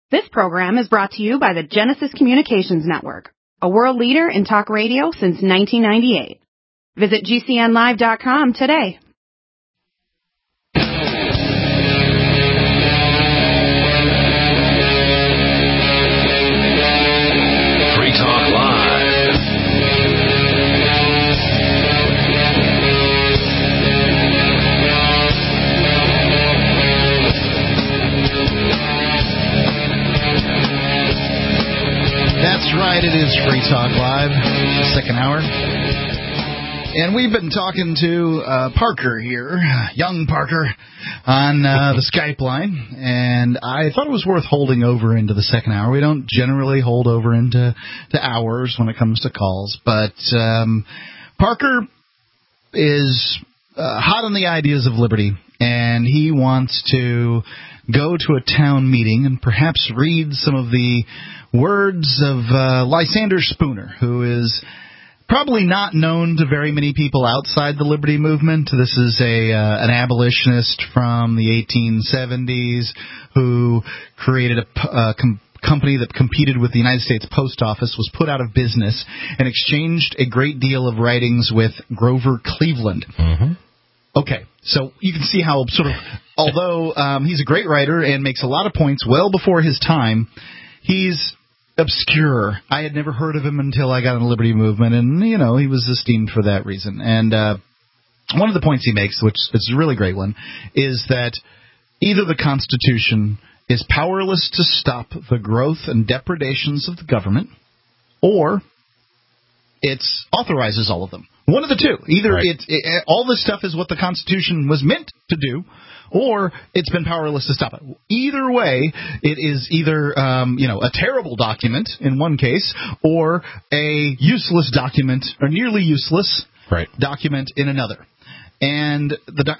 This program is brought to you by the Genesis Communications Network, a world leader in talk radio since 1998. Visit GCNlive.com today. Free Talk Live. That's right, it is Free Talk Live, second hour. And we've been talking to Parker here, young Parker, on the Skype line. And I thought it was worth holding over into the second hour. We don't generally hold over into hours when it comes to calls. But Parker is hot on the ideas of liberty, and he wants to go to a town meeting and perhaps read some of the words of Lysander Spooner, who is probably not known to very many people outside the liberty movement. This is an abolitionist from the 1870s who created a company that competed with the United States Post Office, was put out of business, and exchanged a great deal of writings with Grover Cleveland. Mm-hmm. Okay, so you can see how sort of, although he's a great writer and makes a lot of points well before his time, he's obscure. I had never heard of him until I got in the liberty movement, and, you know, he was esteemed for that reason. And one of the points he makes, which is a really great one, is that either the Constitution is powerless to stop the growth and depredations of the government, or it authorizes all of them. One of the two. Either right. All this stuff is what the Constitution was meant to do, or it's been powerless to stop it. Either way, it is either a terrible document in one case, or a useless document, or nearly useless document in another. And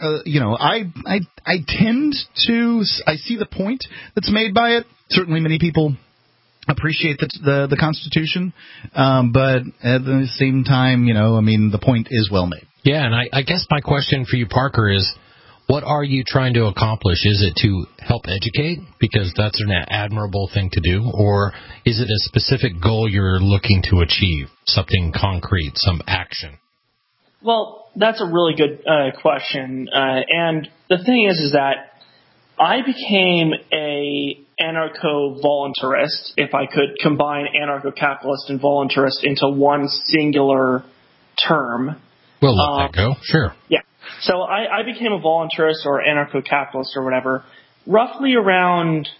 I tend to see the point that's made by it. Certainly, many people appreciate the Constitution, but at the same time, the point is well made. Yeah, and I guess my question for you, Parker, is what are you trying to accomplish? Is it to help educate, because that's an admirable thing to do, or is it a specific goal you're looking to achieve, something concrete, some action? Well, that's a really good question, and the thing is that I became a anarcho-voluntarist, if I could combine anarcho-capitalist and voluntarist into one singular term. We'll let that go, sure. Yeah. So I became a voluntarist or anarcho-capitalist or whatever roughly around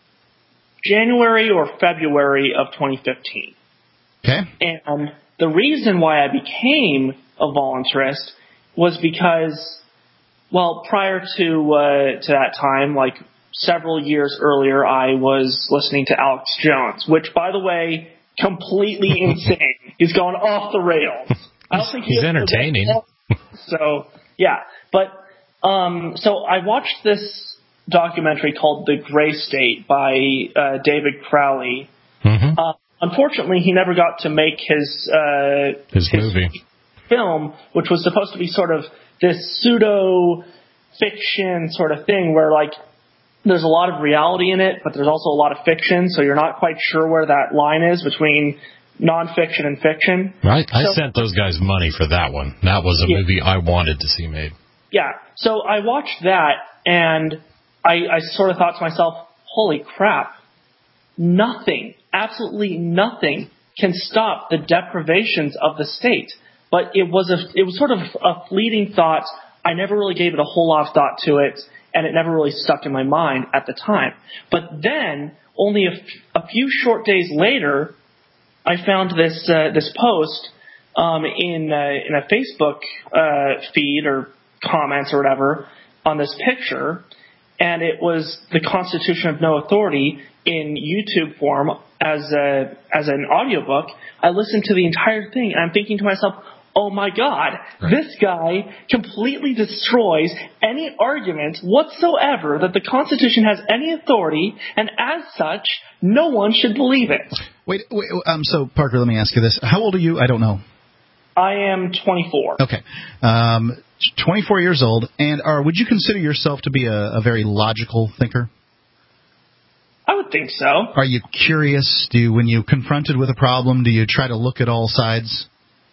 January or February of 2015. Okay. And the reason why I became a voluntarist was because, well, prior to that time, like several years earlier, I was listening to Alex Jones, which, by the way, completely insane. He's gone off the rails. I don't think he's entertaining. So, yeah. But, so I watched this documentary called The Gray State by David Crowley. Mm-hmm. Unfortunately, he never got to make his movie film, which was supposed to be sort of this pseudo-fiction sort of thing where, like, there's a lot of reality in it, but there's also a lot of fiction, so you're not quite sure where that line is between nonfiction and fiction. Right. I sent those guys money for that one. That was a movie I wanted to see made. Yeah. So I watched that, and I sort of thought to myself, holy crap, nothing, absolutely nothing can stop the deprivations of the state. But it was sort of a fleeting thought. I never really gave it a whole lot of thought to it, and it never really stuck in my mind at the time. But then, only a few short days later, I found this post in a Facebook feed or comments or whatever on this picture, and it was the Constitution of No Authority in YouTube form as an audiobook. I listened to the entire thing, and I'm thinking to myself, oh my God, this guy completely destroys any argument whatsoever that the Constitution has any authority, and as such, no one should believe it. Wait, so Parker, let me ask you this. How old are you? I don't know. I am 24. Okay. 24 years old, and would you consider yourself to be a very logical thinker? I I would think so. Are you curious? When you confronted with a problem, do you try to look at all sides?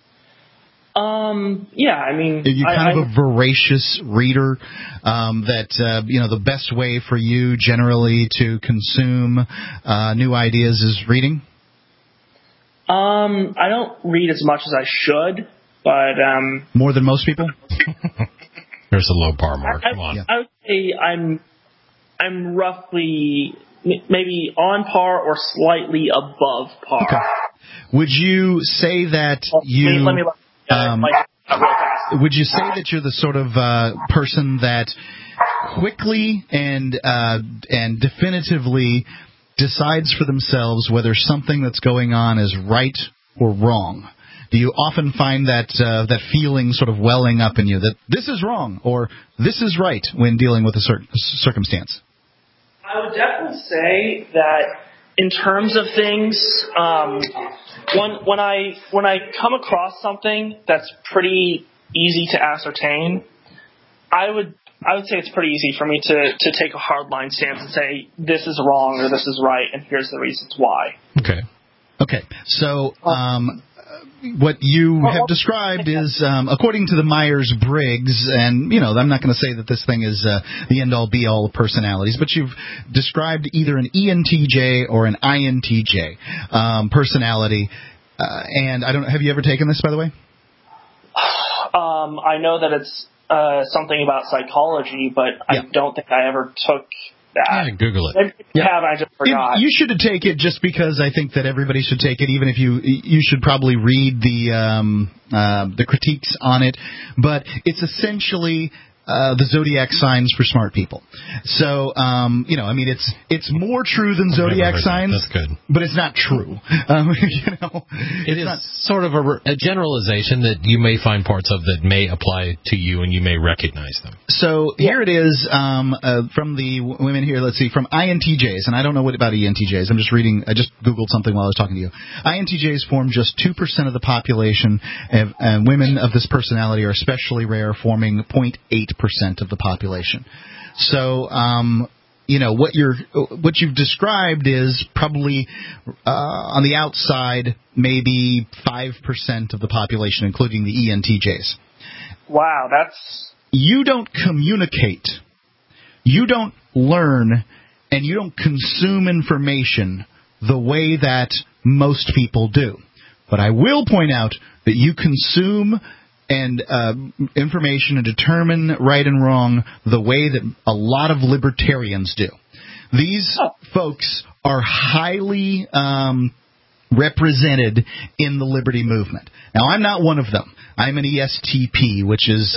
Yeah, I mean... Are you kind of a voracious reader that, the best way for you generally to consume new ideas is reading? I don't read as much as I should, but... More than most people? There's a low bar, Mark. Come on. I would say I'm roughly maybe on par or slightly above par. Okay. Would you say that you... Let me real fast. Would you say that you're the sort of person that quickly and definitively decides for themselves whether something that's going on is right or wrong? Do you often find that feeling sort of welling up in you that this is wrong or this is right when dealing with a certain circumstance? I would definitely say that in terms of things, when I come across something that's pretty easy to ascertain, I would say it's pretty easy for me to take a hardline stance and say this is wrong or this is right, and here's the reasons why. Okay. So what you have described is, according to the Myers-Briggs, and, I'm not going to say that this thing is the end-all, be-all of personalities, but you've described either an ENTJ or an INTJ personality. And have you ever taken this, by the way? I know that it's something about psychology, but I don't think I ever took that. Yeah, Google it. Maybe I have, I just forgot. You should take it just because I think that everybody should take it, even if you should probably read the critiques on it. But it's essentially the zodiac signs for smart people. So, it's more true than zodiac signs. That's good. But it's not true. It is sort of a generalization that you may find parts of that may apply to you and you may recognize them. So here it is from the women here. Let's see, from INTJs, and I don't know what about ENTJs. I'm just reading. I just Googled something while I was talking to you. INTJs form just 2% of the population, and women of this personality are especially rare, forming 0.8% of the population. So, what you've described is probably on the outside maybe 5% of the population, including the ENTJs. Wow, that's... You don't communicate, you don't learn, and you don't consume information the way that most people do. But I will point out that you consume and information and determine right and wrong the way that a lot of libertarians do. These folks are highly represented in the liberty movement. Now, I'm not one of them. I'm an ESTP, which is,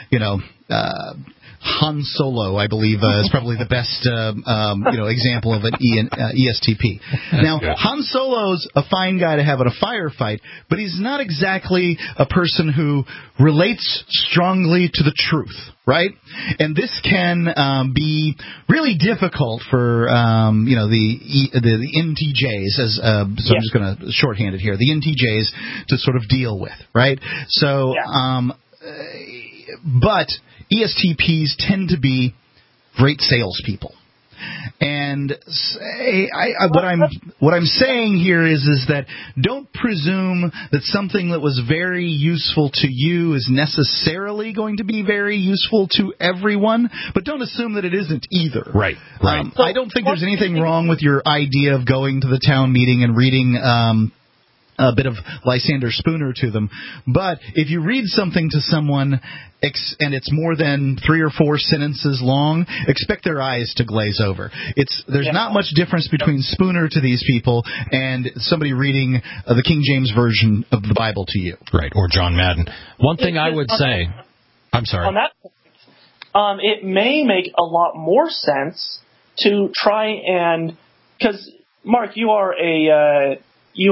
Han Solo, I believe, is probably the best, example of an ESTP. Now, Han Solo's a fine guy to have at a firefight, but he's not exactly a person who relates strongly to the truth, right? And this can be really difficult for, the NTJs, so I'm just going to shorthand it here, the NTJs to sort of deal with, right? So, but ESTPs tend to be great salespeople. And what I'm saying here is that don't presume that something that was very useful to you is necessarily going to be very useful to everyone, but don't assume that it isn't either. Right. I don't think there's anything wrong with your idea of going to the town meeting and reading a bit of Lysander Spooner to them. But if you read something to someone and it's more than 3 or 4 sentences long, expect their eyes to glaze over. There's not much difference between Spooner to these people and somebody reading the King James Version of the Bible to you. Right, or John Madden. One thing I would say... I'm sorry. On that point, it may make a lot more sense to try and... Because, Mark, you are a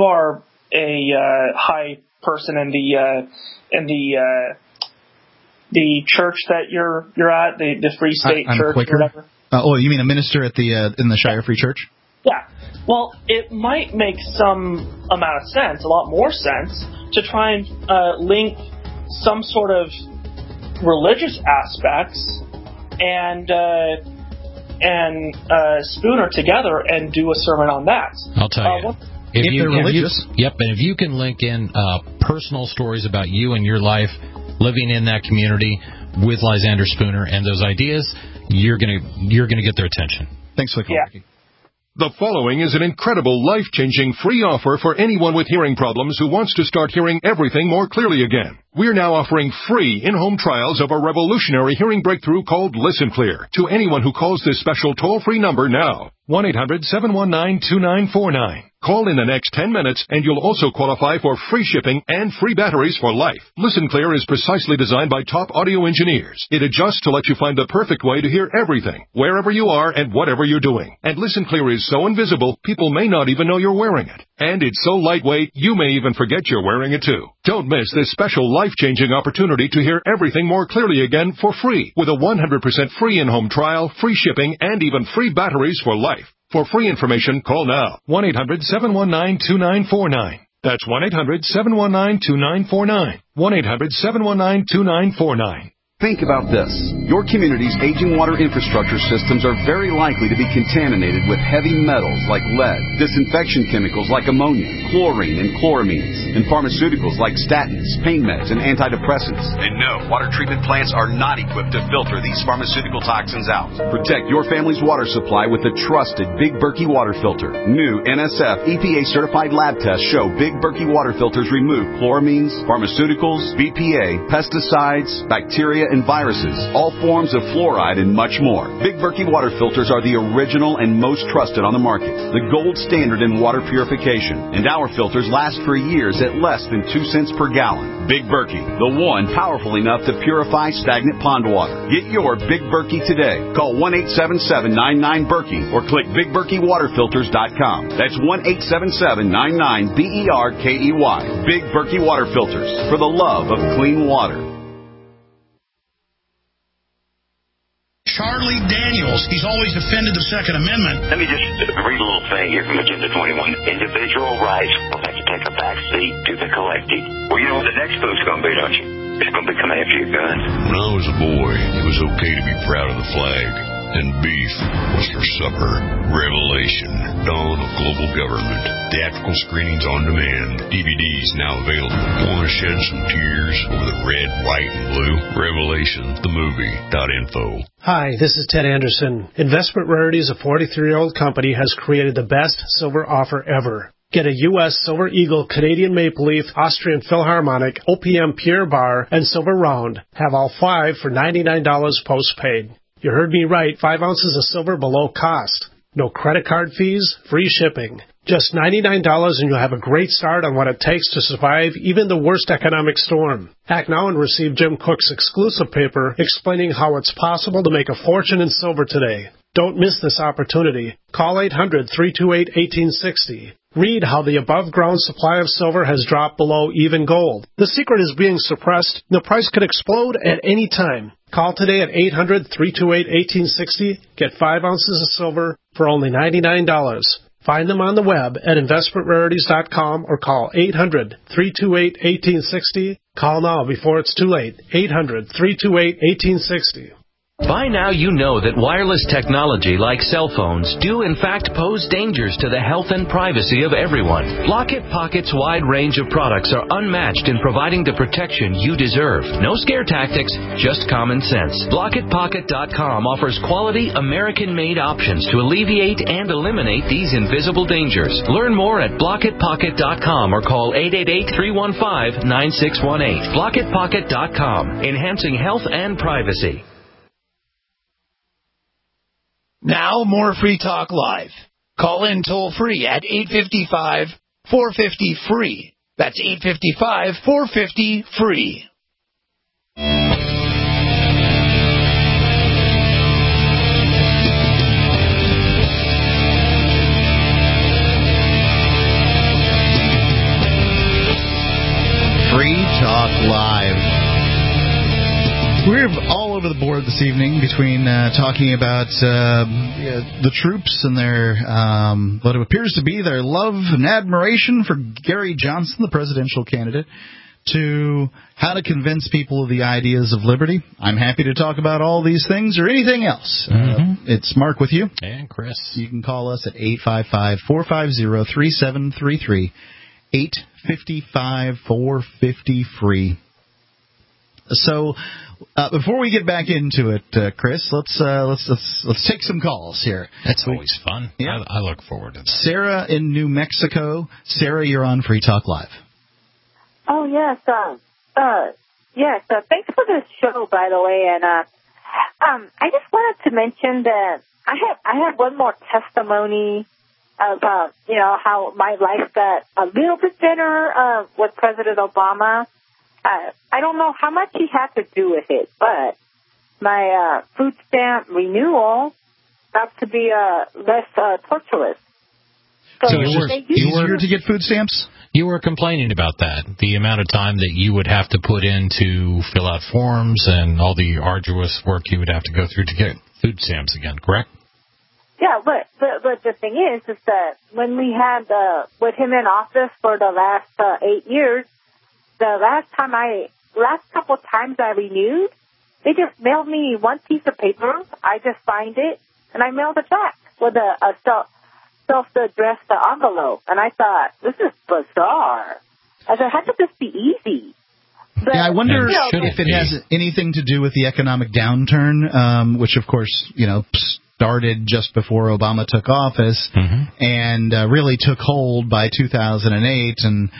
high person in the church that you're at, the Free State I'm Church, Quaker. or whatever. You mean a minister at in the Shire Free Church? Yeah. Well, it might make some amount of sense, a lot more sense, to try and link some sort of religious aspects and and Spooner together and do a sermon on that. I'll tell you. If they're religious. And if you can link in personal stories about you and your life living in that community with Lysander Spooner and those ideas, you're gonna get their attention. Thanks for the call, Ricky. The following is an incredible, life-changing free offer for anyone with hearing problems who wants to start hearing everything more clearly again. We're now offering free in-home trials of a revolutionary hearing breakthrough called Listen Clear to anyone who calls this special toll-free number now. 1-800-719-2949. Call in the next 10 minutes and you'll also qualify for free shipping and free batteries for life. Listen Clear is precisely designed by top audio engineers. It adjusts to let you find the perfect way to hear everything, wherever you are and whatever you're doing. And Listen Clear is so invisible, people may not even know you're wearing it. And it's so lightweight, you may even forget you're wearing it too. Don't miss this special life-changing opportunity to hear everything more clearly again for free with a 100% free in-home trial, free shipping, and even free batteries for life. For free information, call now. 1-800-719-2949. That's 1-800-719-2949. 1-800-719-2949. Think about this. Your community's aging water infrastructure systems are very likely to be contaminated with heavy metals like lead, disinfection chemicals like ammonia, chlorine and chloramines, and pharmaceuticals like statins, pain meds, and antidepressants. And no, water treatment plants are not equipped to filter these pharmaceutical toxins out. Protect your family's water supply with the trusted Big Berkey water filter. New NSF EPA-certified lab tests show Big Berkey water filters remove chloramines, pharmaceuticals, BPA, pesticides, bacteria, and viruses, all forms of fluoride, and much more. Big Berkey water filters are the original and most trusted on the market, the gold standard in water purification, and our filters last for years at less than 2 cents per gallon. Big Berkey, the one powerful enough to purify stagnant pond water. Get your Big Berkey today. Call 1-877-99-BERKEY or click BigBerkeyWaterFilters.com. That's 1-877-99-BERKEY. Big Berkey Water Filters, for the love of clean water. Charlie Daniels, he's always defended the Second Amendment. Let me just read a little thing here from Agenda 21. Individual rights will have to take a back seat to the collective. Well, you know what the next book's going to be, don't you? It's going to be coming after your guns. When I was a boy, it was okay to be proud of the flag. And beef was for supper. Revelation, Dawn of Global Government. Theatrical screenings on demand. DVDs now available. Want to shed some tears over the red, white, and blue? RevelationTheMovie.info. Hi, this is Ted Anderson. Investment Rarities, a 43-year-old company, has created the best silver offer ever. Get a U.S. Silver Eagle, Canadian Maple Leaf, Austrian Philharmonic, OPM Pierre Bar, and Silver Round. Have all 5 for $99 postpaid. You heard me right, 5 ounces of silver below cost. No credit card fees, free shipping. Just $99 and you'll have a great start on what it takes to survive even the worst economic storm. Act now and receive Jim Cook's exclusive paper explaining how it's possible to make a fortune in silver today. Don't miss this opportunity. Call 800-328-1860. Read how the above-ground supply of silver has dropped below even gold. The secret is being suppressed. The price could explode at any time. Call today at 800-328-1860. Get 5 ounces of silver for only $99. Find them on the web at investmentrarities.com or call 800-328-1860. Call now before it's too late. 800-328-1860. By now you know that wireless technology like cell phones do in fact pose dangers to the health and privacy of everyone. Blockit Pocket's wide range of products are unmatched in providing the protection you deserve. No scare tactics, just common sense. BlockitPocket.com offers quality American-made options to alleviate and eliminate these invisible dangers. Learn more at BlockitPocket.com or call 888-315-9618. BlockitPocket.com, enhancing health and privacy. Now, more Free Talk Live. Call in toll-free at 855-450-FREE. That's 855-450-FREE. Free Talk Live. We're all over the board this evening between talking about the troops and their what appears to be their love and admiration for Gary Johnson, the presidential candidate, to how to convince people of the ideas of liberty. I'm happy to talk about all these things or anything else. It's Mark with you. And Chris. You can call us at 855-450-3733, 855-450-FREE. So, before we get back into it, Chris, let's take some calls here. That's always fun. Yeah. I look forward to that. Sarah in New Mexico. Sarah, you're on Free Talk Live. Oh, yes. Yes. Thanks for this show, by the way. And I just wanted to mention that I have one more testimony of how my life got a little bit better with President Obama. I don't know how much he had to do with it, but my food stamp renewal got to be less torturous. So it was easier to get food stamps? You were complaining about that, the amount of time that you would have to put in to fill out forms and all the arduous work you would have to go through to get food stamps again, correct? Yeah, but the thing is that when we had with him in office for the last 8 years, the last couple of times I renewed, they just mailed me one piece of paper. I just signed it, and I mailed it back with a self-addressed envelope. And I thought, this is bizarre. I said, how could this be easy? But, I wonder if it has anything to do with the economic downturn, which, of course, started just before Obama took office and really took hold by 2008. And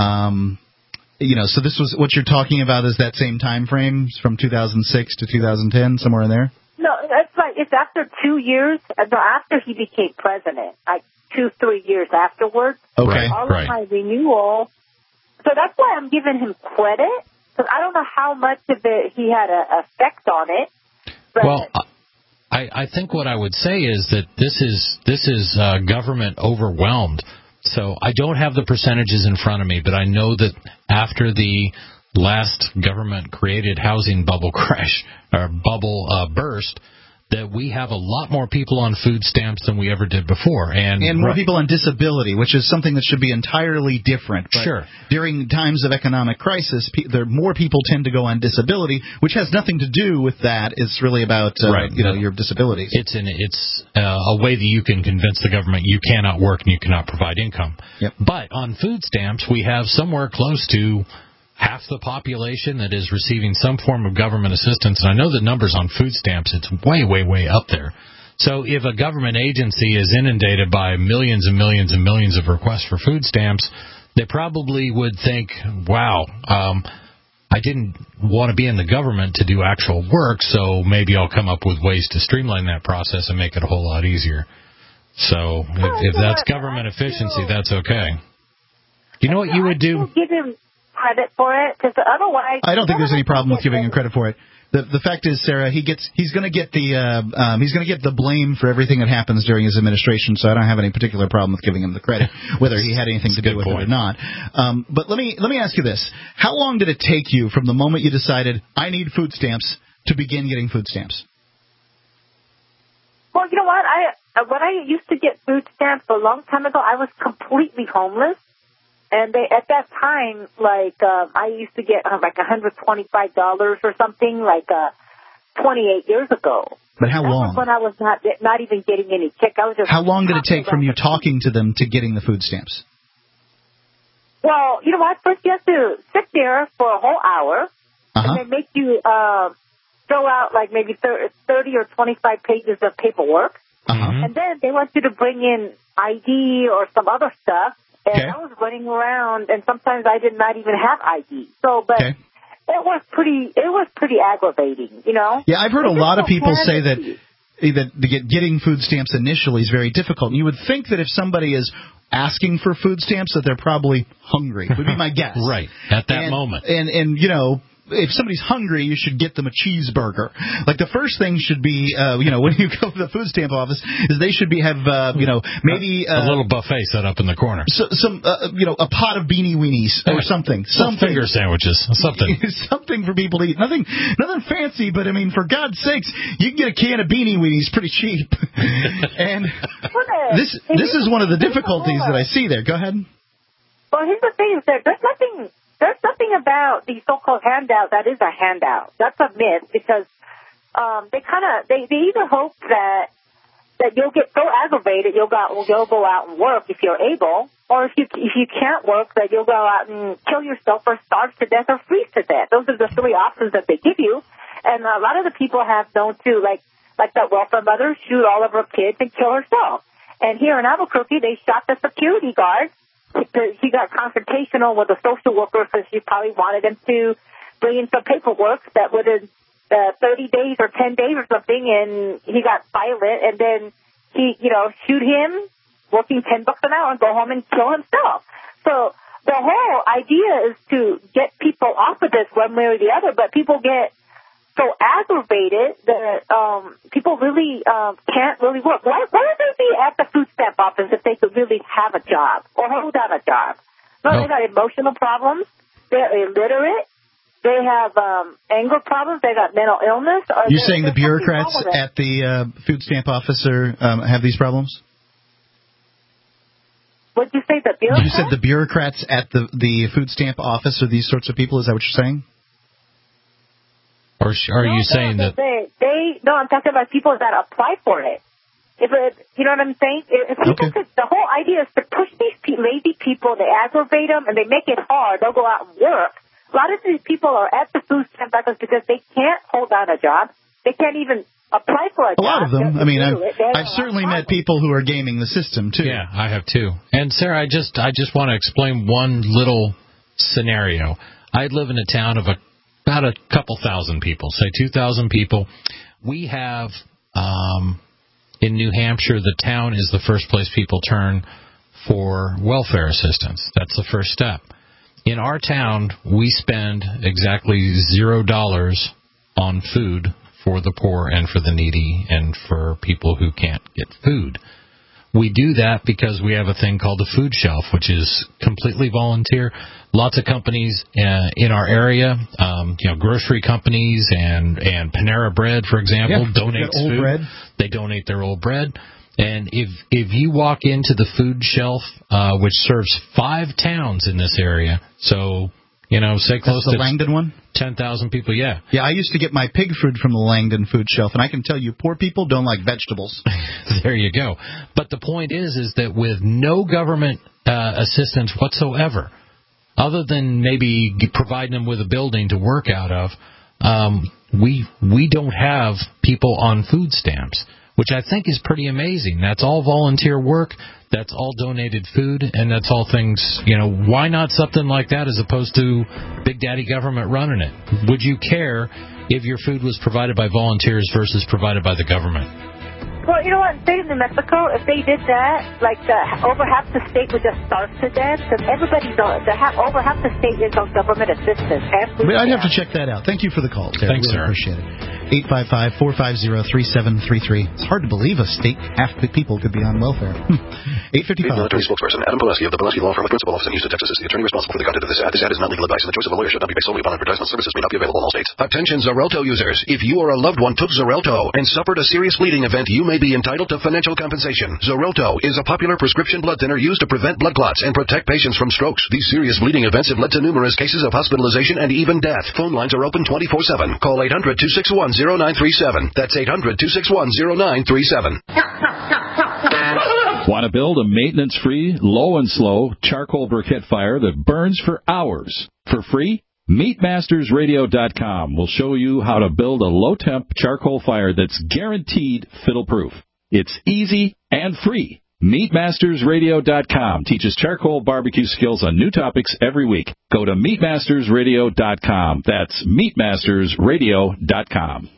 so this was what you're talking about is that same time frame from 2006 to 2010, somewhere in there? No, it's after 2 years, after he became president, like 2-3 years afterwards. Okay, all of my renewal. So that's why I'm giving him credit, because I don't know how much of it he had an effect on it. But well, I think what I would say is that this is government overwhelmed. So I don't have the percentages in front of me, but I know that after the last government-created housing bubble crash or bubble burst, that we have a lot more people on food stamps than we ever did before. And more people on disability, which is something that should be entirely different. But sure. During times of economic crisis, more people tend to go on disability, which has nothing to do with that. It's really about your disabilities. It's a way that you can convince the government you cannot work and you cannot provide income. Yep. But on food stamps, we have somewhere close to half the population that is receiving some form of government assistance. And I know the numbers on food stamps, it's way, way, way up there. So if a government agency is inundated by millions and millions and millions of requests for food stamps, they probably would think, wow, I didn't want to be in the government to do actual work, so maybe I'll come up with ways to streamline that process and make it a whole lot easier. So if that's government efficiency, that's okay. You know what you would do? Give him credit for it, because otherwise I don't think there's any problem with giving him credit for it. The fact is, Sarah, he's going to get the blame for everything that happens during his administration. So I don't have any particular problem with giving him the credit, whether he had anything to do with it or not. But let me ask you this: how long did it take you from the moment you decided I need food stamps to begin getting food stamps? Well, you know what? When I used to get food stamps a long time ago, I was completely homeless. And at that time, I used to get $125 or something, 28 years ago. But how long? That was when I was not even getting any check. I was just. How long did it take from you talking to them to getting the food stamps? Well, you know what? First you have to sit there for a whole hour, and they make you fill out maybe 30 or 25 pages of paperwork, and then they want you to bring in ID or some other stuff. And I was running around, and sometimes I did not even have ID. So, but it was pretty aggravating, Yeah, I've heard a lot of people say that getting food stamps initially is very difficult. And you would think that if somebody is asking for food stamps, that they're probably hungry. Would be my guess. Right at that moment. And if somebody's hungry, you should get them a cheeseburger. The first thing should be, when you go to the food stamp office, is they should have maybe a little buffet set up in the corner. Some a pot of beanie weenies or something. Some finger sandwiches, something. Something for people to eat. Nothing fancy, but I mean, for God's sakes, you can get a can of beanie weenies pretty cheap. And this is one of the difficulties that I see there. Go ahead. Well, here's the thing: is that there's nothing there's something about the so-called handout that is a handout. That's a myth because they either hope that you'll get so aggravated you'll go out and work if you're able, or if you can't work, that you'll go out and kill yourself or starve to death or freeze to death. Those are the three options that they give you. And a lot of the people have known to, like that welfare mother, shoot all of her kids and kill herself. And here in Albuquerque, they shot the security guard. She got confrontational with a social worker because she probably wanted him to bring in some paperwork that would have 30 days or 10 days or something, and he got violent, and then he, shoot him, working $10 an hour, and go home and kill himself. So the whole idea is to get people off of this one way or the other, but people get so aggravated that people really can't really work. Why would they be at the food stamp office if they could really have a job or hold down a job? No, they got emotional problems. They're illiterate. They have anger problems. They got mental illness. You're saying the bureaucrats at the food stamp office have these problems? What did you say, the bureaucrats? You said the bureaucrats at the food stamp office are these sorts of people? Is that what you're saying? Or are you saying that... No, I'm talking about people that apply for it. You know what I'm saying? The whole idea is to push these lazy people, they aggravate them, and they make it hard. They'll go out and work. A lot of these people are at the food stamp office because they can't hold down a job. They can't even apply for a job. A lot of them. I mean, I've certainly met people who are gaming the system, too. Yeah, I have, too. And, Sarah, I just want to explain one little scenario. I live in a town of about a couple thousand people, say 2,000 people. We have, in New Hampshire, the town is the first place people turn for welfare assistance. That's the first step. In our town, we spend exactly $0 on food for the poor and for the needy and for people who can't get food. We do that because we have a thing called the food shelf, which is completely volunteer. Lots of companies in our area, grocery companies and Panera Bread, for example, donates food. Bread. They donate their old bread. And if you walk into the food shelf, which serves 5 towns in this area, so, say close to... the Langdon one? 10,000 people, yeah. Yeah, I used to get my pig food from the Langdon food shelf, and I can tell you, poor people don't like vegetables. There you go. But the point is that with no government assistance whatsoever, other than maybe providing them with a building to work out of, we don't have people on food stamps, which I think is pretty amazing. That's all volunteer work. That's all donated food, and that's all things, why not something like that as opposed to Big Daddy government running it? Would you care if your food was provided by volunteers versus provided by the government? Well, you know what? State of New Mexico, if they did that, over half the state would just starve to death, because everybody knows over half the state is on government assistance. I'd have to check that out. Thank you for the call, Sarah. Thanks, Sarah. Appreciate it. 855-450-3733. It's hard to believe a state half the people could be on welfare. 855. Military spokesperson Adam Pileski of the Pileski Law Firm, a principal office in Houston, Texas, is the attorney responsible for the content of this ad. This ad is not legal advice, and the choice of a lawyer should not be based solely upon advertisement. Services may not be available in all states. Attention Xarelto users. If you or a loved one took Xarelto and suffered a serious bleeding event, you may be entitled to financial compensation. Xarelto is a popular prescription blood thinner used to prevent blood clots and protect patients from strokes. These serious bleeding events have led to numerous cases of hospitalization and even death. Phone lines are open 24/7. Call 800-261-0937. That's 800-261-0937. Want to build a maintenance-free, low and slow charcoal briquette fire that burns for hours for free? MeatMastersRadio.com will show you how to build a low-temp charcoal fire that's guaranteed fiddle-proof. It's easy and free. MeatMastersRadio.com teaches charcoal barbecue skills on new topics every week. Go to MeatMastersRadio.com. That's MeatMastersRadio.com.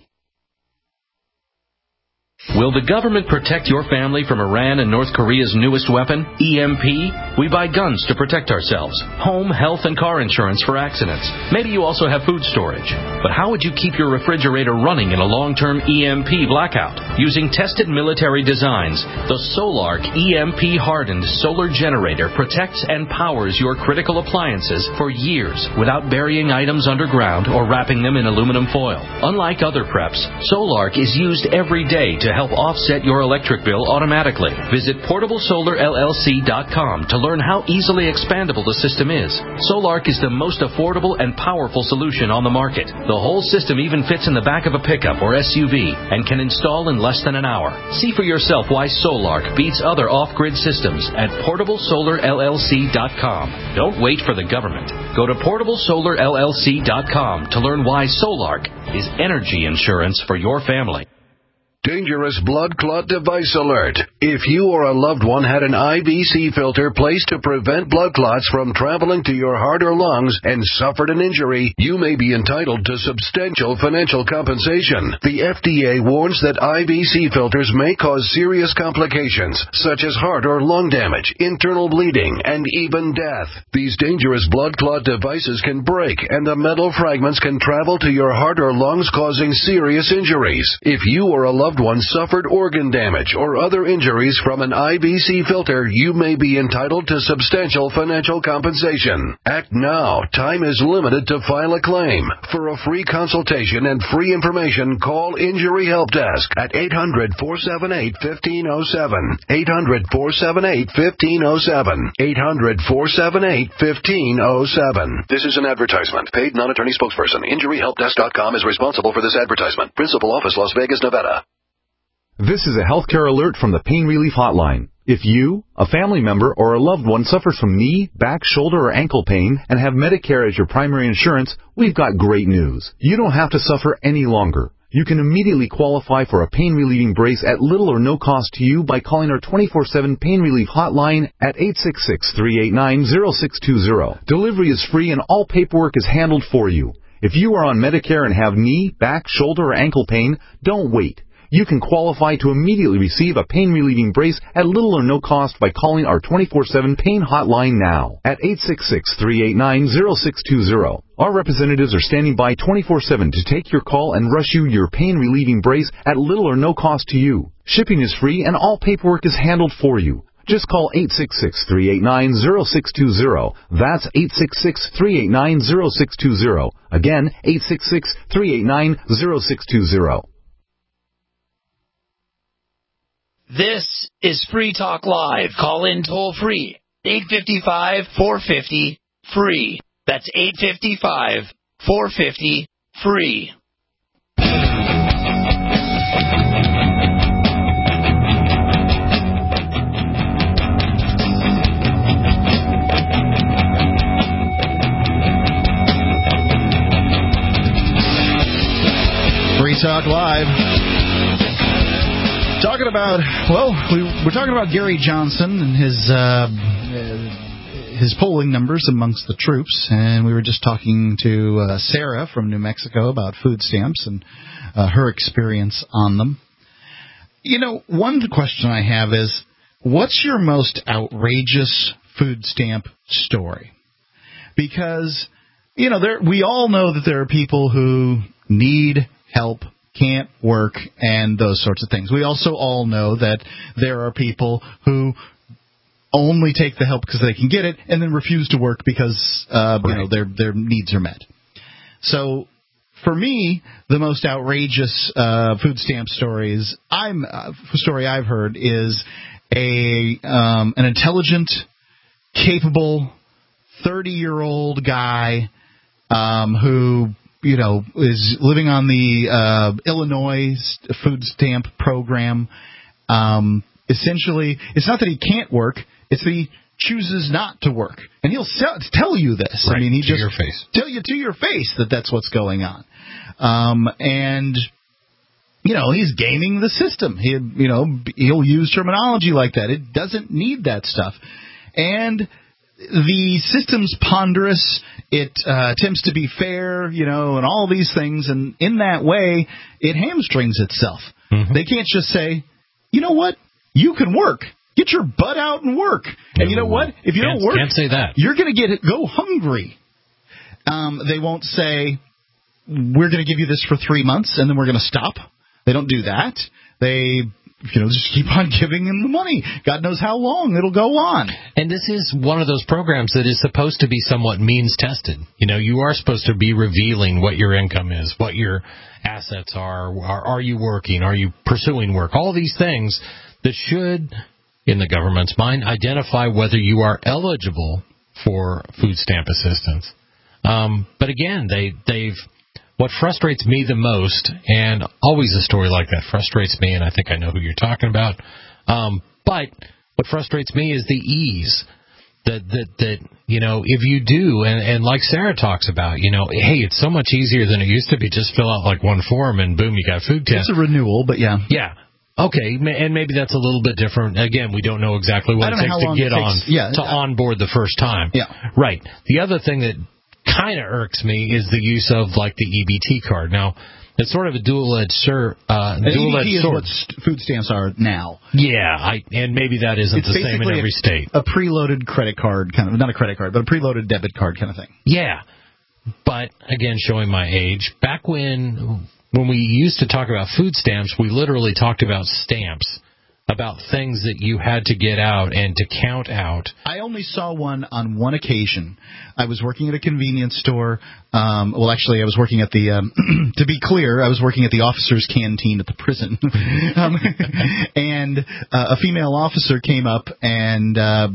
Will the government protect your family from Iran and North Korea's newest weapon, EMP? We buy guns to protect ourselves, home, health, and car insurance for accidents. Maybe you also have food storage. But how would you keep your refrigerator running in a long-term EMP blackout? Using tested military designs, the Solark EMP-hardened solar generator protects and powers your critical appliances for years without burying items underground or wrapping them in aluminum foil. Unlike other preps, Solark is used every day to to help offset your electric bill automatically. Visit PortableSolarLLC.com to learn how easily expandable the system is. Solark is the most affordable and powerful solution on the market. The whole system even fits in the back of a pickup or SUV and can install in less than an hour. See for yourself why Solark beats other off-grid systems at PortableSolarLLC.com. Don't wait for the government. Go to PortableSolarLLC.com to learn why Solark is energy insurance for your family. Dangerous blood clot device alert. If you or a loved one had an IVC filter placed to prevent blood clots from traveling to your heart or lungs and suffered an injury, you may be entitled to substantial financial compensation. The FDA warns that IVC filters may cause serious complications, such as heart or lung damage, internal bleeding, and even death. These dangerous blood clot devices can break, and the metal fragments can travel to your heart or lungs, causing serious injuries. If you or a loved one suffered organ damage or other injuries from an IVC filter, you may be entitled to substantial financial compensation. Act now. Time is limited to file a claim. For a free consultation and free information, call Injury Help Desk at 800-478-1507. 800-478-1507. 800-478-1507. This is an advertisement. Paid non-attorney spokesperson. InjuryHelpDesk.com is responsible for this advertisement. Principal office, Las Vegas, Nevada. This is a healthcare alert from the Pain Relief Hotline. If you, a family member, or a loved one suffers from knee, back, shoulder, or ankle pain and have Medicare as your primary insurance, we've got great news. You don't have to suffer any longer. You can immediately qualify for a pain-relieving brace at little or no cost to you by calling our 24/7 Pain Relief Hotline at 866-389-0620. Delivery is free and all paperwork is handled for you. If you are on Medicare and have knee, back, shoulder, or ankle pain, don't wait. You can qualify to immediately receive a pain-relieving brace at little or no cost by calling our 24/7 Pain Hotline now at 866-389-0620. Our representatives are standing by 24/7 to take your call and rush you your pain-relieving brace at little or no cost to you. Shipping is free and all paperwork is handled for you. Just call 866-389-0620. That's 866-389-0620. Again, 866-389-0620. This is Free Talk Live. Call in toll free. 855-450-FREE. That's 855-450-FREE. Free Talk Live. Talking about, well, we're talking about Gary Johnson and his polling numbers amongst the troops, and we were just talking to Sarah from New Mexico about food stamps and her experience on them. You know, one question I have is, what's your most outrageous food stamp story? Because, you know, we all know that there are people who need help, can't work, and those sorts of things. We also all know that there are people who only take the help because they can get it and then refuse to work because you know, their needs are met. So for me, the most outrageous food stamp story I've heard is an intelligent, capable 30-year-old guy who, you know, is living on the Illinois food stamp program. Essentially, it's not that he can't work, it's that he chooses not to work. And he'll tell you this. Right, I mean, he just your face. tell you to your face that that's what's going on. And, you know, he's gaming the system. He'll use terminology like that. It doesn't need that stuff. And the system's ponderous. It attempts to be fair, you know, and all these things. And in that way, it hamstrings itself. Mm-hmm. They can't just say, you know what, you can work. Get your butt out and work. And you know what? If you don't work, can't say that. You're going to go hungry. They won't say, we're going to give you this for 3 months and then we're going to stop. They don't do that. They just keep on giving them the money. God knows how long it'll go on. And this is one of those programs that is supposed to be somewhat means tested. You are supposed to be revealing what your income is, what your assets are you working, are you pursuing work, all these things that should, in the government's mind, identify whether you are eligible for food stamp assistance. But again, what frustrates me the most, and always a story like that frustrates me, and I think I know who you're talking about, but what frustrates me is the ease that if you do, and like Sarah talks about, hey, it's so much easier than it used to be. Just fill out like one form and boom, you got food stamps. It's a renewal, but yeah. Yeah. Okay, and maybe that's a little bit different. Again, we don't know exactly what it takes to get onboard the first time. Yeah. Right. The other thing that kind of irks me is the use of like the EBT card. Now, it's sort of a dual-edged sword. EBT is what food stamps are now. Yeah, and maybe that isn't the same in every state. A preloaded credit card not a credit card, but a preloaded debit card kind of thing. Yeah, but again, showing my age, back when we used to talk about food stamps, we literally talked about stamps, about things that you had to get out and to count out. I only saw one on one occasion. I was working at a convenience store. Actually, I was working at the, to be clear, I was working at the officer's canteen at the prison. And a female officer came up and,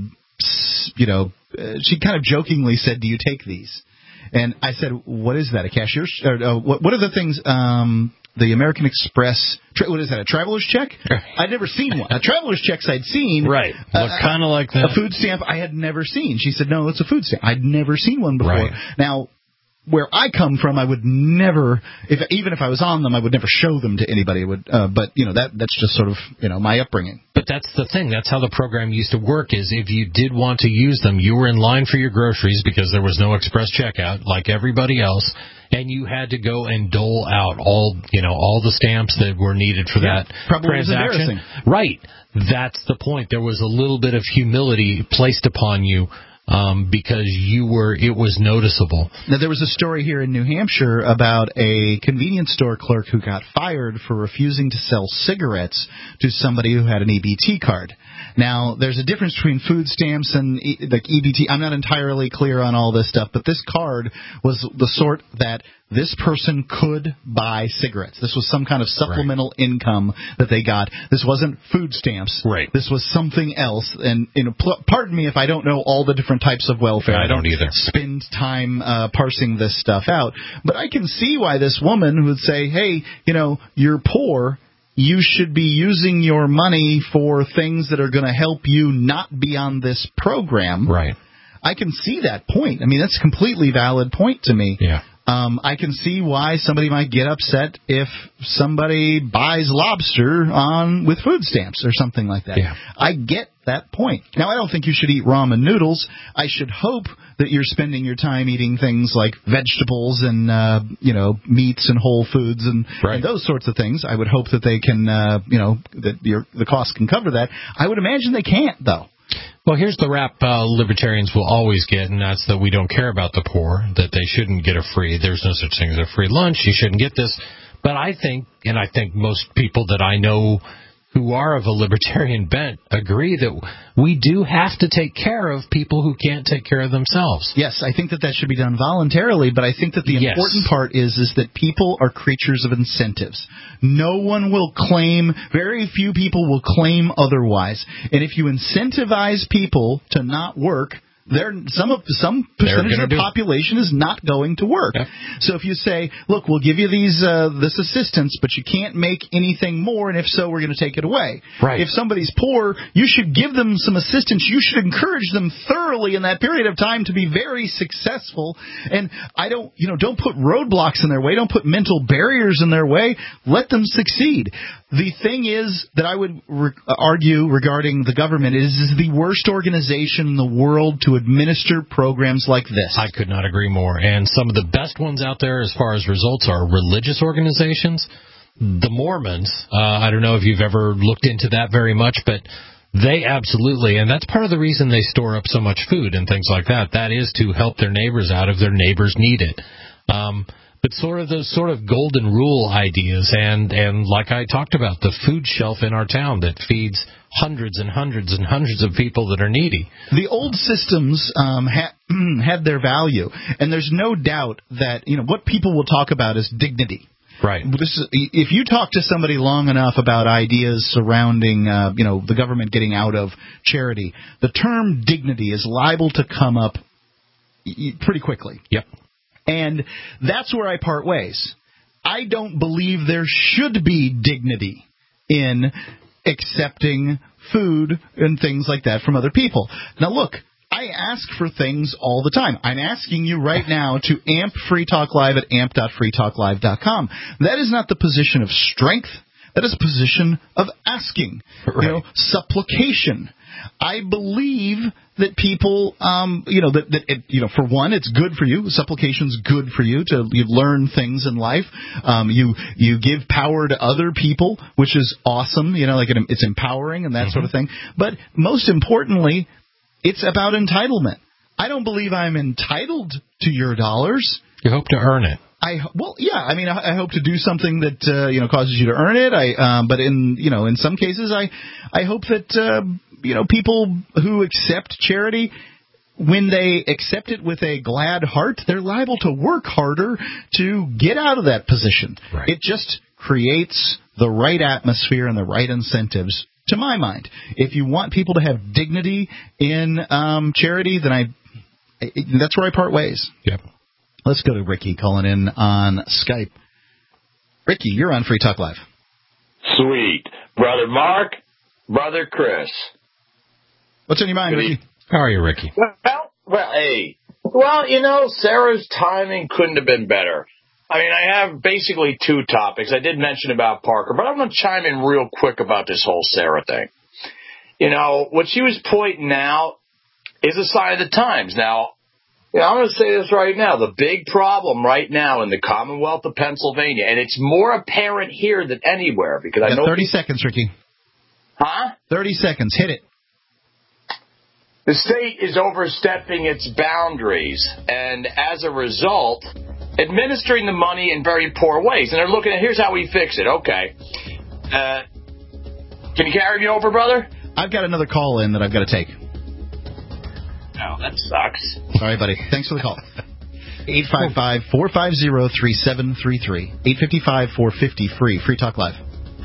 she kind of jokingly said, "Do you take these?" And I said, "What is that, a cashier's? What are the things, the American Express, what is that, a traveler's check?" I'd never seen one. A traveler's checks I'd seen. Right. Look kind of like that. A food stamp I had never seen. She said, "No, it's a food stamp." I'd never seen one before. Right. Now, where I come from, I would never, even if I was on them, I would never show them to anybody. But that's just sort of my upbringing. But that's the thing. That's how the program used to work. Is if you did want to use them, you were in line for your groceries because there was no express checkout like everybody else, and you had to go and dole out all the stamps that were needed for that probably transaction. Right. That's the point. There was a little bit of humility placed upon you. Because it was noticeable. Now, there was a story here in New Hampshire about a convenience store clerk who got fired for refusing to sell cigarettes to somebody who had an EBT card. Now, there's a difference between food stamps and EBT. I'm not entirely clear on all this stuff, but this card was the sort that this person could buy cigarettes. This was some kind of supplemental income that they got. This wasn't food stamps. Right. This was something else. And pardon me if I don't know all the different types of welfare. I don't either. Spend time parsing this stuff out. But I can see why this woman would say, "Hey, you're poor. You should be using your money for things that are going to help you not be on this program." Right. I can see that point. I mean, that's a completely valid point to me. Yeah. I can see why somebody might get upset if somebody buys lobster with food stamps or something like that. Yeah. I get that point. Now, I don't think you should eat ramen noodles. I should hope that you're spending your time eating things like vegetables and, meats and whole foods and those sorts of things. I would hope that they can, that the cost can cover that. I would imagine they can't, though. Well, here's the rap libertarians will always get, and that's that we don't care about the poor, that they shouldn't get there's no such thing as a free lunch, you shouldn't get this. But I think most people that I know who are of a libertarian bent agree that we do have to take care of people who can't take care of themselves. Yes, I think that should be done voluntarily, but I think that the important part is that people are creatures of incentives. No one will very few people will claim otherwise. And if you incentivize people to not work, some percentage of the population is not going to work. Yep. So if you say, "Look, we'll give you this assistance, but you can't make anything more, and if so, we're going to take it away." Right. If somebody's poor, you should give them some assistance. You should encourage them thoroughly in that period of time to be very successful. And don't put roadblocks in their way. Don't put mental barriers in their way. Let them succeed. The thing is that I would argue regarding the government is the worst organization in the world to administer programs like this. I could not agree more. And some of the best ones out there as far as results are religious organizations. The Mormons, I don't know if you've ever looked into that very much, but they absolutely, and that's part of the reason they store up so much food and things like that. That is to help their neighbors out if their neighbors need it. But sort of those sort of golden rule ideas, and like I talked about, the food shelf in our town that feeds hundreds and hundreds and hundreds of people that are needy. The old systems had their value, and there's no doubt that what people will talk about is dignity. Right. If you talk to somebody long enough about ideas surrounding, the government getting out of charity, the term dignity is liable to come up pretty quickly. Yep. And that's where I part ways. I don't believe there should be dignity in accepting food and things like that from other people. Now, look, I ask for things all the time. I'm asking you right now to amp Free Talk Live at amp.freetalklive.com. That is not the position of strength. That is a position of asking, supplication. I believe that people, for one, it's good for you. Supplication's good for you you learn things in life. You give power to other people, which is awesome. It's empowering and that sort of thing. But most importantly, it's about entitlement. I don't believe I'm entitled to your dollars. You hope to earn it. I hope to do something that causes you to earn it. But in some cases, I hope that people who accept charity, when they accept it with a glad heart, they're liable to work harder to get out of that position. Right. It just creates the right atmosphere and the right incentives, to my mind. If you want people to have dignity in charity, then that's where I part ways. Yep. Let's go to Ricky calling in on Skype. Ricky, you're on Free Talk Live. Sweet. Brother Mark, Brother Chris. What's on your mind, Ricky? How are you, Ricky? Sarah's timing couldn't have been better. I mean, I have basically two topics. I did mention about Parker, but I'm going to chime in real quick about this whole Sarah thing. What she was pointing out is a sign of the times. Now, I'm going to say this right now. The big problem right now in the Commonwealth of Pennsylvania, and it's more apparent here than anywhere, because I know 30 seconds, Ricky. Huh? 30 seconds. Hit it. The state is overstepping its boundaries, and as a result, administering the money in very poor ways. And they're looking at, here's how we fix it. Okay. Can you carry me over, brother? I've got another call in that I've got to take. Oh, that sucks. All right, buddy. Thanks for the call. 855-450-3733. 855-450-FREE. Free Talk Live.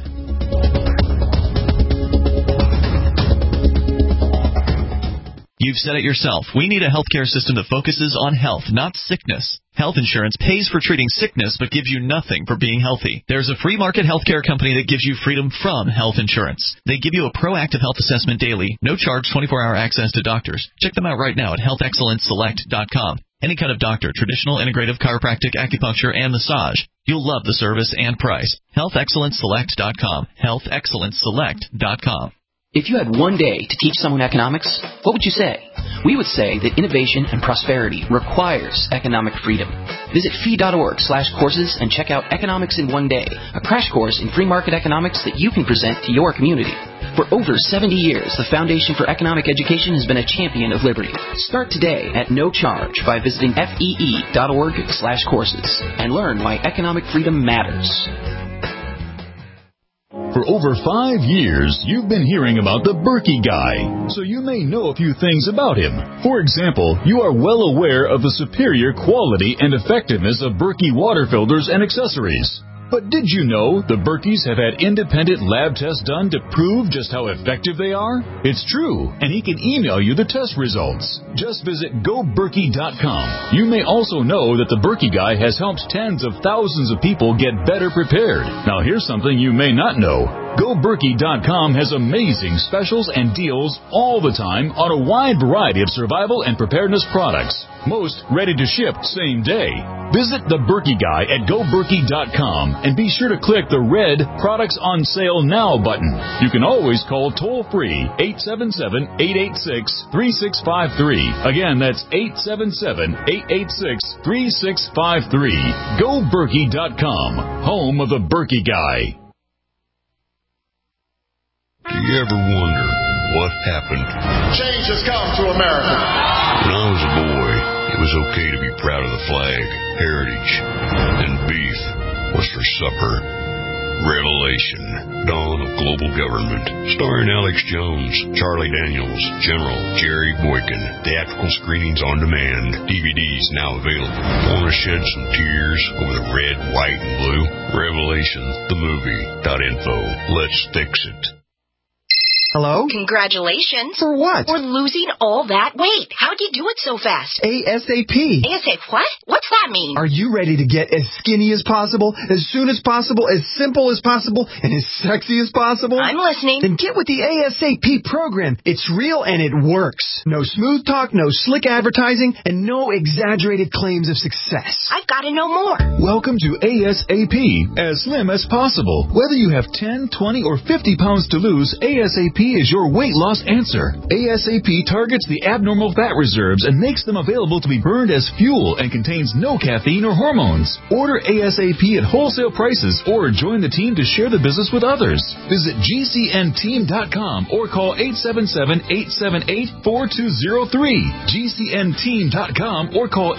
You've said it yourself. We need a healthcare system that focuses on health, not sickness. Health insurance pays for treating sickness but gives you nothing for being healthy. There's a free market healthcare company that gives you freedom from health insurance. They give you a proactive health assessment daily, no charge, 24-hour access to doctors. Check them out right now at healthexcellenceselect.com. Any kind of doctor, traditional, integrative, chiropractic, acupuncture, and massage. You'll love the service and price. healthexcellenceselect.com. healthexcellenceselect.com. If you had one day to teach someone economics, what would you say? We would say that innovation and prosperity requires economic freedom. Visit fee.org/courses and check out Economics in One Day, a crash course in free market economics that you can present to your community. For over 70 years, the Foundation for Economic Education has been a champion of liberty. Start today at no charge by visiting fee.org/courses and learn why economic freedom matters. For over 5 years, you've been hearing about the Berkey Guy, so you may know a few things about him. For example, you are well aware of the superior quality and effectiveness of Berkey water filters and accessories. But did you know the Berkeys have had independent lab tests done to prove just how effective they are? It's true, and he can email you the test results. Just visit GoBerkey.com. You may also know that the Berkey Guy has helped tens of thousands of people get better prepared. Now here's something you may not know. GoBerkey.com has amazing specials and deals all the time on a wide variety of survival and preparedness products. Most ready to ship same day. Visit the Berkey Guy at GoBerkey.com and be sure to click the red Products on Sale Now button. You can always call toll-free 877-886-3653. Again, that's 877-886-3653. GoBerkey.com, home of the Berkey Guy. Do you ever wonder what happened? Change has come to America. When I was a boy, it was okay to be proud of the flag, heritage, and beef was for supper. Revelation, Dawn of Global Government, starring Alex Jones, Charlie Daniels, General Jerry Boykin. Theatrical screenings on demand. DVDs now available. Want to shed some tears over the red, white, and blue? Revelation, the movie.info. Let's fix it. Hello? Congratulations. For what? For losing all that weight. How'd you do it so fast? ASAP. ASAP what? What's that mean? Are you ready to get as skinny as possible, as soon as possible, as simple as possible, and as sexy as possible? I'm listening. Then get with the ASAP program. It's real and it works. No smooth talk, no slick advertising, and no exaggerated claims of success. I've got to know more. Welcome to ASAP, as slim as possible. Whether you have 10, 20, or 50 pounds to lose, ASAP is your weight loss answer. ASAP targets the abnormal fat reserves and makes them available to be burned as fuel and contains no caffeine or hormones. Order ASAP at wholesale prices or join the team to share the business with others. Visit GCNteam.com or call 877-878-4203. GCNteam.com or call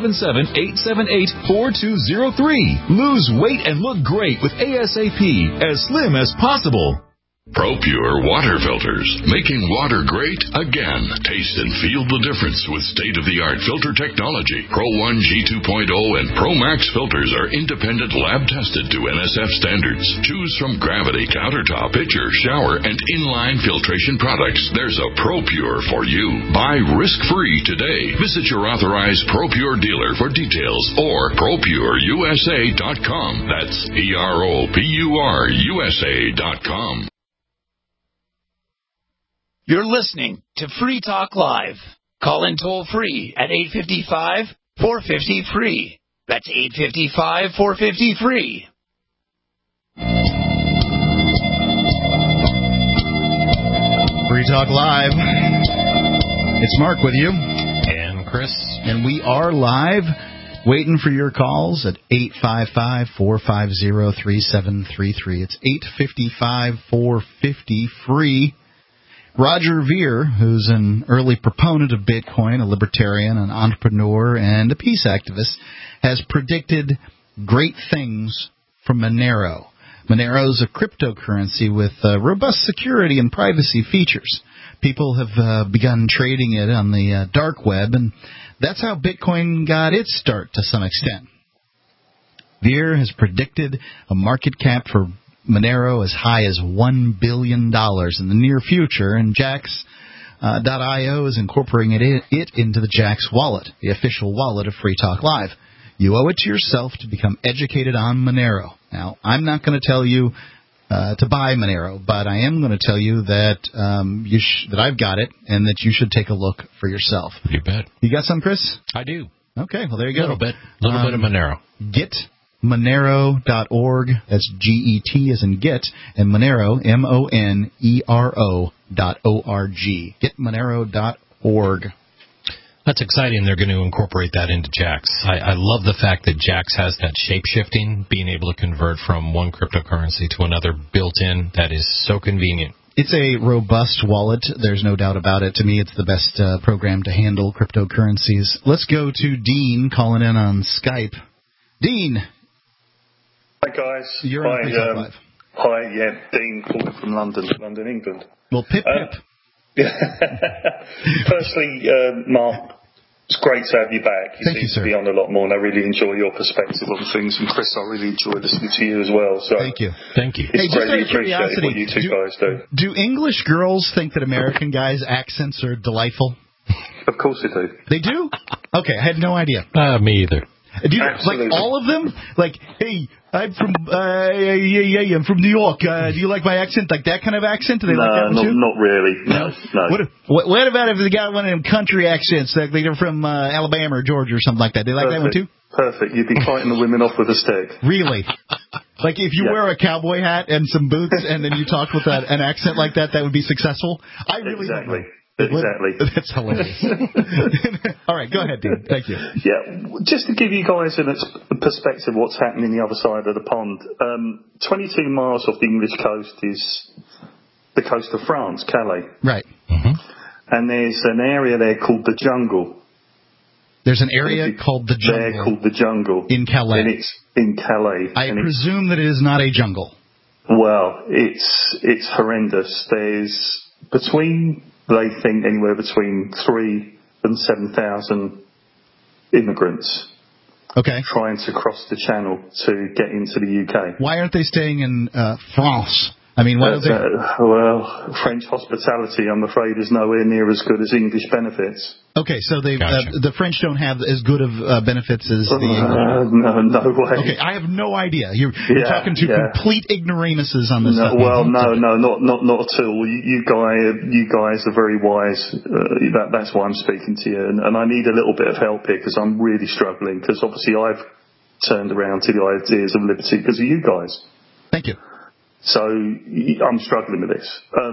877-878-4203. Lose weight and look great with ASAP, as slim as possible. ProPure water filters, making water great again. Taste and feel the difference with state-of-the-art filter technology. Pro 1 G 2.0 and Pro Max filters are independent lab-tested to NSF standards. Choose from Gravity, Countertop, Pitcher, Shower, and Inline filtration products. There's a ProPure for you. Buy risk-free today. Visit your authorized ProPure dealer for details or ProPureUSA.com. That's ProPureUSA.com. You're listening to Free Talk Live. Call in toll free at 855-450-FREE. That's 855-450-FREE. Free Talk Live. It's Mark with you. And Chris. And we are live, waiting for your calls at 855-450-3733. It's 855-450-FREE. Roger Ver, who's an early proponent of Bitcoin, a libertarian, an entrepreneur, and a peace activist, has predicted great things from Monero. Monero is a cryptocurrency with robust security and privacy features. People have begun trading it on the dark web, and that's how Bitcoin got its start to some extent. Ver has predicted a market cap for Monero as high as $1 billion in the near future, and Jax.io is incorporating it into the Jax wallet, the official wallet of Free Talk Live. You owe it to yourself to become educated on Monero. Now, I'm not going to tell you to buy Monero, but I am going to tell you that that I've got it and that you should take a look for yourself. You bet. You got some, Chris? I do. Okay, well, there you go. A little bit of Monero. GetMonero.org. That's G-E-T as in get, and Monero, MONERO.org. GetMonero.org. That's exciting. They're going to incorporate that into Jax. I love the fact that Jax has that shape-shifting, being able to convert from one cryptocurrency to another built in. That is so convenient. It's a robust wallet. There's no doubt about it. To me, it's the best program to handle cryptocurrencies. Let's go to Dean calling in on Skype. Dean. Hi, guys. You're on Free Talk Live. Hi, Dean calling from London, England. Well, pip. Firstly, Mark, it's great to have you back. You seem to be on a lot more, and I really enjoy your perspective on things. And Chris, I really enjoy listening to you as well. So Thank you. It's greatly appreciated what you two guys do. Do English girls think that American guys' accents are delightful? Of course they do. They do? Okay, I had no idea. Me either. Do you, like all of them? Like, hey, I'm from I'm from New York. Do you like my accent? Like that kind of accent? Do they like that one too? Not really. No. What about if they got one of them country accents, like they're from Alabama or Georgia or something like that? They like that one too? Perfect. You'd be fighting the women off with a stick. Really? Like if you wear a cowboy hat and some boots and then you talk with an accent like that, that would be successful? I really Exactly. That's hilarious. All right, go ahead, Dean. Thank you. Yeah, just to give you guys a perspective of what's happening the other side of the pond, 22 miles off the English coast is the coast of France, Calais. Right. Mm-hmm. And there's an area there called the Jungle. There's an area called the Jungle. There called the Jungle. In Calais. And it's in Calais. I presume that it is not a jungle. Well, it's horrendous. There's they think anywhere between 3,000 and 7,000 immigrants. Okay. Trying to cross the channel to get into the UK. Why aren't they staying in France? I mean, why don't they? Well, French hospitality, I'm afraid, is nowhere near as good as English benefits. Okay, so the French don't have as good of benefits as the English. No way. Okay, I have no idea. You're talking to complete ignoramuses on this. No, well, not at all. You guys are very wise. That's why I'm speaking to you, and I need a little bit of help here because I'm really struggling. Because obviously I've turned around to the ideas of liberty because of you guys. Thank you. So I'm struggling with this.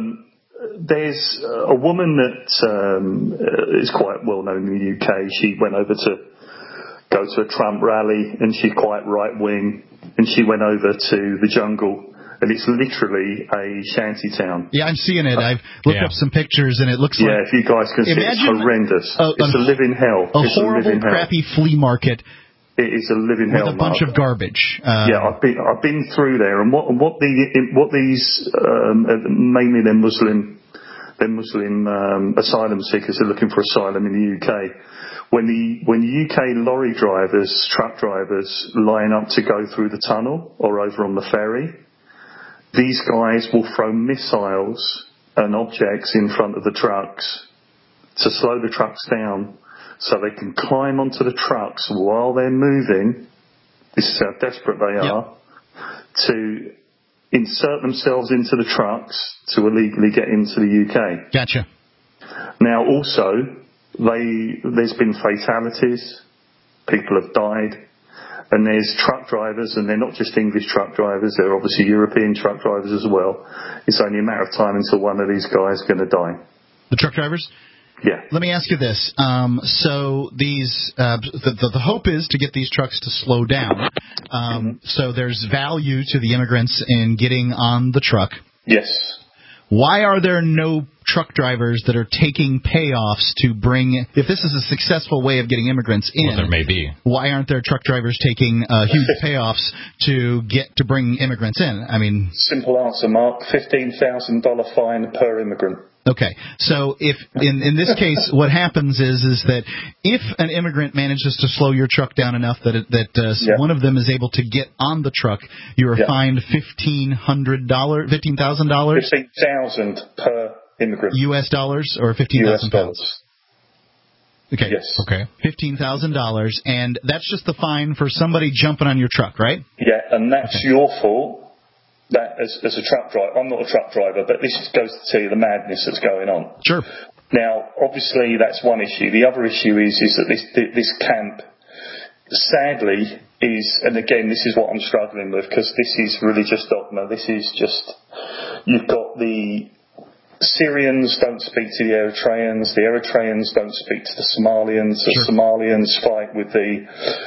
There's a woman that is quite well known in the UK. She went over to go to a Trump rally, and she's quite right wing. And she went over to the Jungle, and it's literally a shanty town. Yeah, I'm seeing it. I've looked up some pictures, and it looks like. Yeah, if you guys can see, it's horrendous. It's a living hell. A horrible, crappy flea market. It is a living hell. With a bunch of garbage. I've been through there, and what these mainly they're Muslim asylum seekers are looking for asylum in the UK. When UK lorry drivers, truck drivers line up to go through the tunnel or over on the ferry, these guys will throw missiles and objects in front of the trucks to slow the trucks down, so they can climb onto the trucks while they're moving. This is how desperate they are to insert themselves into the trucks to illegally get into the UK. Gotcha. Now, also, there's been fatalities. People have died. And there's truck drivers, and they're not just English truck drivers. They're obviously European truck drivers as well. It's only a matter of time until one of these guys is going to die. The truck drivers? Yeah. Let me ask you this. So these, the hope is to get these trucks to slow down. So there's value to the immigrants in getting on the truck. Yes. Why are there no truck drivers that are taking payoffs to bring, if this is a successful way of getting immigrants in, well, there may be. Why aren't there truck drivers taking huge payoffs to bring immigrants in? I mean, simple answer, Mark. $15,000 fine per immigrant. Okay, so if in this case, what happens is that if an immigrant manages to slow your truck down enough that one of them is able to get on the truck, you are fined $1,500, $15,000. $15,000 per immigrant. U.S. dollars or 15,000 pounds. Okay. Yes. Okay. $15,000, and that's just the fine for somebody jumping on your truck, right? Yeah, and that's your fault. That as a truck driver, I'm not a truck driver, but this goes to tell you the madness that's going on. Sure. Now, obviously, that's one issue. The other issue is that this camp, sadly, is, and again, this is what I'm struggling with, because this is religious dogma. This is just, you've got the Syrians don't speak to the Eritreans don't speak to the Somalians, the Somalians fight with the,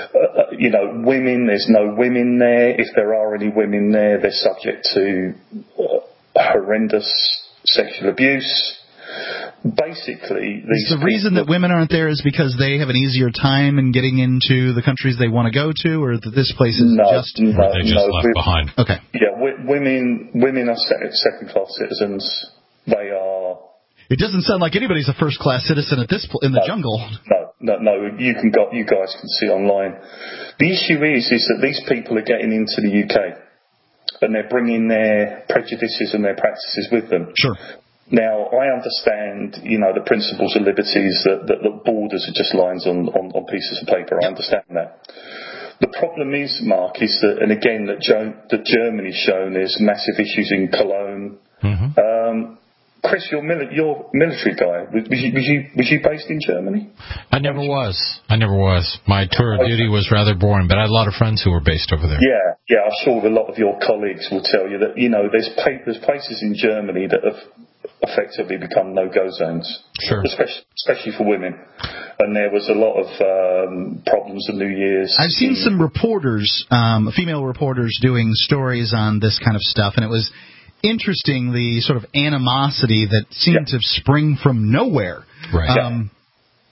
women. There's no women there. If there are any women there, they're subject to horrendous sexual abuse. Basically, the reason that women aren't there is because they have an easier time in getting into the countries they want to go to, or that this place is left behind. Okay. Yeah, women are second-class citizens. They are. It doesn't sound like anybody's a first-class citizen at this in the jungle. No. You guys can see online. The issue is that these people are getting into the UK, and they're bringing their prejudices and their practices with them. Sure. Now, I understand, the principles of liberties that borders are just lines on pieces of paper. I understand that. The problem is, Mark, is that, and again, that Germany's shown there's massive issues in Cologne. Mm-hmm. Chris, you're military guy. Was you based in Germany? I never was. My tour of duty was rather boring, but I had a lot of friends who were based over there. Yeah. I'm sure a lot of your colleagues will tell you that there's places in Germany that have effectively become no-go zones. Sure. Especially for women. And there was a lot of problems at New Year's. I've seen some reporters, female reporters, doing stories on this kind of stuff, and it was interesting, the sort of animosity that seemed to spring from nowhere. Right.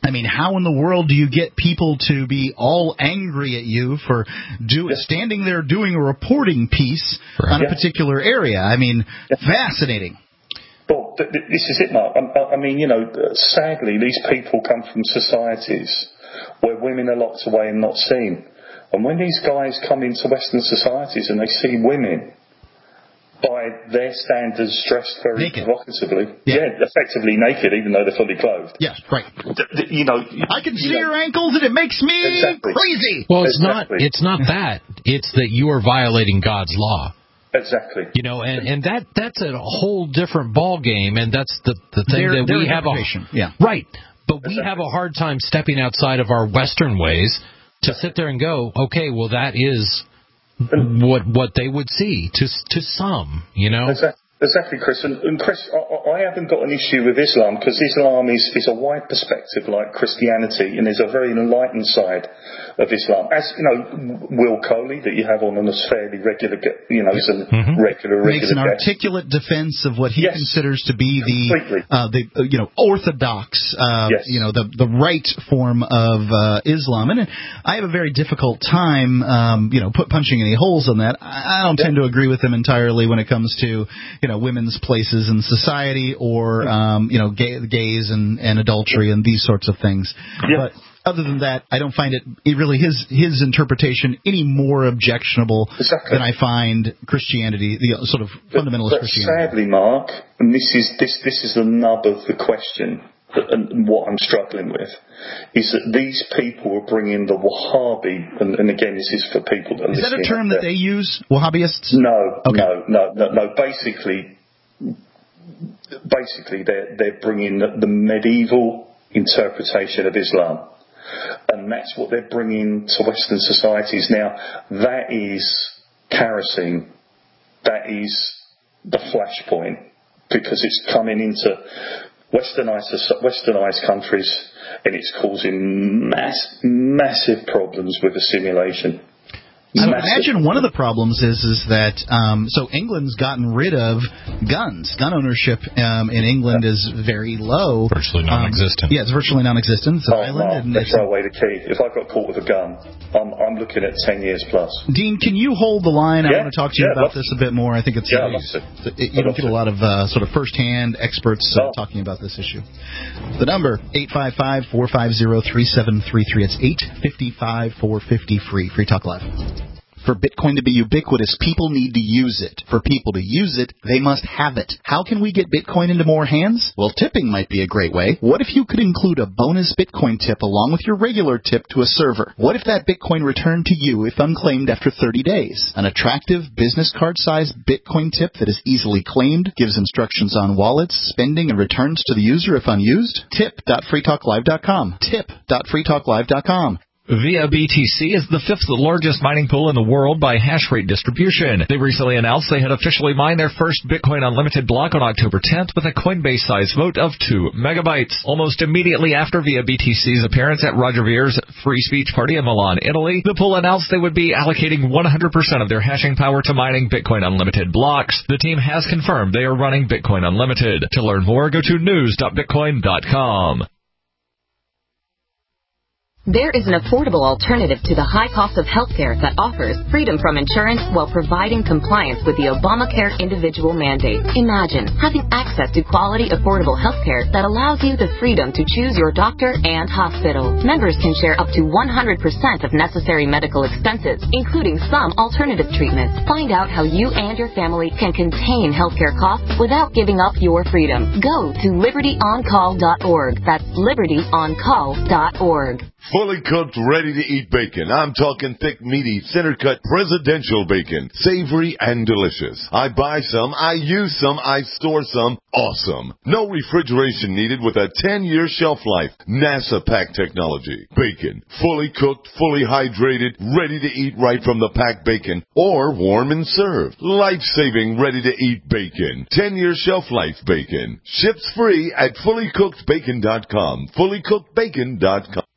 I mean, how in the world do you get people to be all angry at you for standing there doing a reporting piece on a particular area? I mean, fascinating. Well, this is it, Mark. I mean, sadly, these people come from societies where women are locked away and not seen. And when these guys come into Western societies and they see women, by their standards, dressed very provocatively. Effectively naked, even though they're fully clothed. Yeah, right. I can see your ankles, and it makes me crazy. Well, it's not that. It's that you are violating God's law. Exactly. And that's a whole different ball game, and that's the thing that we have right. But we have a hard time stepping outside of our Western ways to sit there and go, okay, well, that is what they would see to some, Exactly, Chris. And Chris, I haven't got an issue with Islam, because Islam is a wide perspective like Christianity, and there's a very enlightened side of Islam. As Will Coley, that you have on a fairly regular, is a regular makes an guest. articulate defense of what he considers to be the orthodox, the right form of Islam. And I have a very difficult time, punching any holes on that. I don't tend to agree with him entirely when it comes to, women's places in society or, gays and adultery and these sorts of things. But other than that, I don't find it really his interpretation any more objectionable than I find Christianity, the sort of fundamentalist Christianity. Sadly, Mark, and this is the nub of the question, and what I'm struggling with, is that these people are bringing the Wahhabi, and again, this is for people that are listening. Is that a term that they use, Wahhabyists? No. Basically, they're bringing the medieval interpretation of Islam, and that's what they're bringing to Western societies now. That is kerosene. That is the flashpoint, because it's coming into westernized countries, and it's causing massive problems with assimilation. I would imagine one of the problems is that so England's gotten rid of guns. Gun ownership in England is very low. Virtually non-existent. It's virtually non-existent. It's an island. Let's throw away the key. If I got caught with a gun, I'm looking at 10 years plus. Dean, can you hold the line? I want to talk to you about this a bit more. I think it's you don't get a lot of sort of first-hand experts talking about this issue. The number, 855-450-3733. It's 855-450-FREE. Free Talk Live. For Bitcoin to be ubiquitous, people need to use it. For people to use it, they must have it. How can we get Bitcoin into more hands? Well, tipping might be a great way. What if you could include a bonus Bitcoin tip along with your regular tip to a server? What if that Bitcoin returned to you if unclaimed after 30 days? An attractive business card-sized Bitcoin tip that is easily claimed, gives instructions on wallets, spending, and returns to the user if unused? Tip.freetalklive.com. Tip.freetalklive.com. Via BTC is the fifth largest mining pool in the world by hash rate distribution. They recently announced they had officially mined their first Bitcoin Unlimited block on October 10th with a Coinbase size vote of 2 megabytes. Almost immediately after Via BTC's appearance at Roger Ver's free speech party in Milan, Italy, the pool announced they would be allocating 100% of their hashing power to mining Bitcoin Unlimited blocks. The team has confirmed they are running Bitcoin Unlimited. To learn more, go to news.bitcoin.com. There is an affordable alternative to the high cost of healthcare that offers freedom from insurance while providing compliance with the Obamacare individual mandate. Imagine having access to quality, affordable healthcare that allows you the freedom to choose your doctor and hospital. Members can share up to 100% of necessary medical expenses, including some alternative treatments. Find out how you and your family can contain healthcare costs without giving up your freedom. Go to libertyoncall.org. That's libertyoncall.org. Fully cooked, ready-to-eat bacon. I'm talking thick, meaty, center-cut presidential bacon. Savory and delicious. I buy some, I use some, I store some. Awesome. No refrigeration needed with a 10-year shelf life. NASA pack technology. Bacon. Fully cooked, fully hydrated, ready to eat right from the packed bacon. Or warm and served. Life-saving, ready-to-eat bacon. 10-year shelf life bacon. Ships free at fullycookedbacon.com. Fullycookedbacon.com.